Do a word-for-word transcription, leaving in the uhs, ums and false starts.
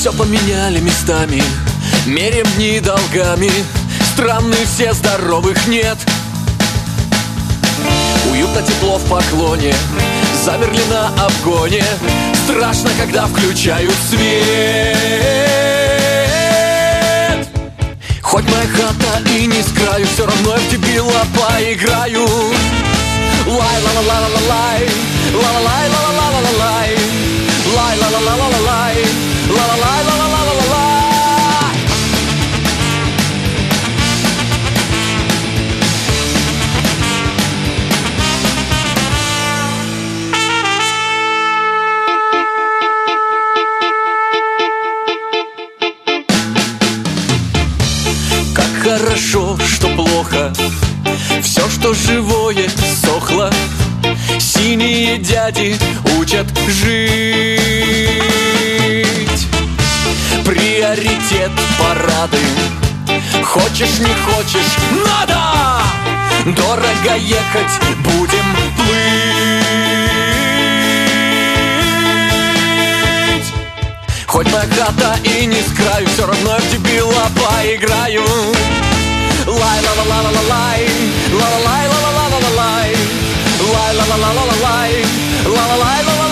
Все поменяли местами, меряем дни долгами. Странные все, здоровых нет. Уютно, тепло в поклоне, замерли на обгоне. Страшно, когда включают свет. Хоть моя хата и не с краю, все равно я в дебила поиграю. Лай-ла-ла-ла-ла-лай, ла-ла-лай-ла-ла-ла-ла-лай, лай-ла-ла-ла-ла-лай, ла-ла-лай-ла-ла-ла-ла-лай. Хорошо, что плохо, все, что живое, сохло. Синие дяди учат жить. Приоритет парады. Хочешь, не хочешь, надо! Дорого ехать, будем плыть. Хоть моя хата и не с краю, все равно я в дебила поиграю. Лай-ла-ла-ла-ла-лай, ла-ла-лай-ла-ла-ла-ла-лай, лай-ла-ла-ла-ла-лай, ла-ла-лай-ла-ла-ла-ла.